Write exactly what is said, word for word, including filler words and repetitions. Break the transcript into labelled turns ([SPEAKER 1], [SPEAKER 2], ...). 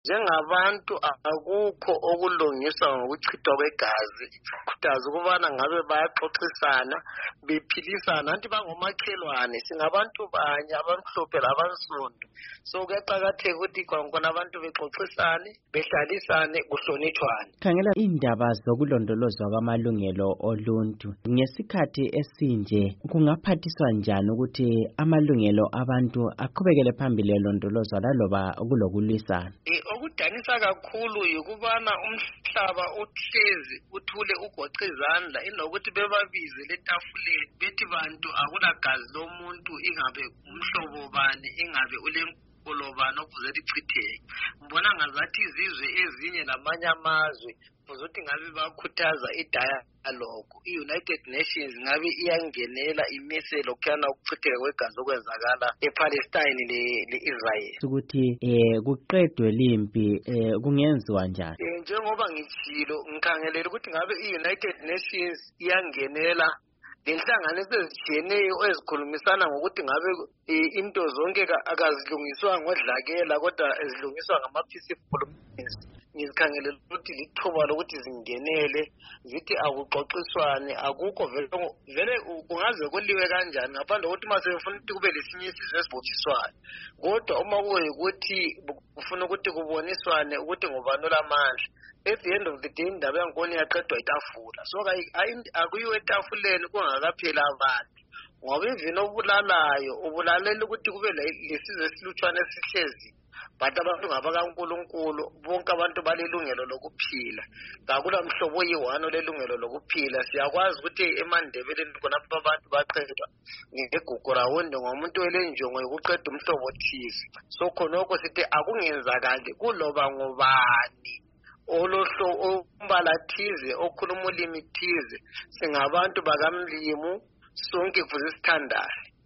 [SPEAKER 1] Njengabantu akukho okulungiswa ngokuchithwa kwegazi. Khuthaza ukubana ngabe bayaxoxisana bephilisana anti bangomakhelwane singabantu banye abamhlophe labansundu. So kuyaqakatheka ukuthi kwankona abantu bexoxisane behlalisane kuhlonitshwane.
[SPEAKER 2] Khangela indaba zokulondolozwa kwamalungelo oluntu ngesikhathi esinje kungaphathiswa njani ukuthi amalungelo abantu aqhubekele phambili elondolozwa laloba kulokulwisana?
[SPEAKER 1] Okudanisa kakhulu yikubana umhlaba uhlezi uthule ugoqe izandla inokuthi bebabize letafuleni bethi bantu akulagazi lomuntu ingabe umhlobo bani ingabe ulenkolo bani okuze lichitheke. Mbona ngazathi izizwe ezinye namanye amazwe uzothi ngabe bakhuthaza idialogue. I-United Nations ngabe iyangenela imise lokhuyana ukuchitheka kwegazi okwenzakala ePalestine le-Israel.
[SPEAKER 2] Ukuthi eh kuqedwe limpi eh kungenziwa njani?
[SPEAKER 1] Eh njengoba ngitshilo ngikhangelela ukuthi ngabe i-United Nations iyangenela lenhlanganiso ezitshiyeneyo ezikhulumisana ngokuthi ngabe into zonke akazilungiswa ngodlakela kodwa ezilungiswa ngama-peaceful means. Ngizikhangelela ukuthi lithuba lokuthi zingenele zithi akuxoxiswane akukho vele kungaze kuliwe kanjani ngaphandle kokuthi masefuna ukuthi kube lesinye isizwe esibothiswayo. Kodwa uma kuyikuthi kufuna ukuthi kuboniswane ukuthi ngubani olamandla, at the end of the day indaba yankoni yaqedwa itafula. So akuyiwe etafuleni kungakaphela abantu ngoba ivini obulalayo ubulalela ukuthi kube lesizwe esilutshwane esihlezi. But abantu ngabakaNkulunkulu bonke abantu balelungelo lokuphila. Kakula mhlobo oyi-one olelungelo lokuphila. Siyakwazi ukuthi eMandebeleni khonapho abantu baqedwa ngegugu rawundi ngomuntu olenjongo yokuqeda umhlobo othize. So khonokho sithi akungenzakali kuloba ngubani olohlo umbala thize okhuluma ulimi thize singabantu bakamlimu sonke kuze sithandane.